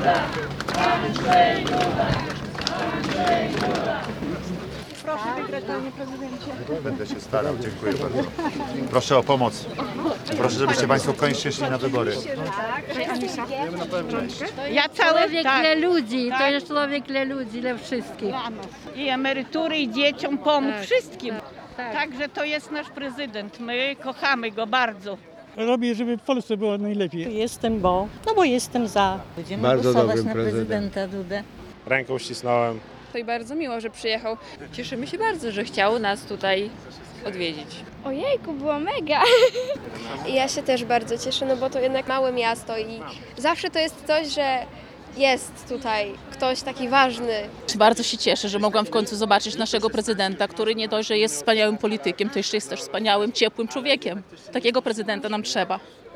Proszę wygrać, panie prezydencie. Będę się starał, dziękuję bardzo. Proszę o pomoc. Proszę, żebyście państwo koniecznie szli na wybory. Ja cały Człowiek dla ludzi, to jest człowiek dla ludzi, dla wszystkich. i emerytury, i dzieciom pomógł, wszystkim. Także to jest nasz prezydent. My kochamy go bardzo. Robię, żeby w Polsce było najlepiej. Jestem, bo jestem za. Będziemy Bardzo głosować dobrym na prezydentem. prezydenta Dudę. Ręką ścisnąłem. To i bardzo miło, że przyjechał. Cieszymy się bardzo, że chciał nas tutaj odwiedzić. Ojejku, było mega! Ja się też bardzo cieszę, no bo to jednak małe miasto i zawsze to jest coś, że jest tutaj ktoś taki ważny. Bardzo się cieszę, że mogłam w końcu zobaczyć naszego prezydenta, który nie dość, że jest wspaniałym politykiem, to jeszcze jest też wspaniałym, ciepłym człowiekiem. Takiego prezydenta nam trzeba.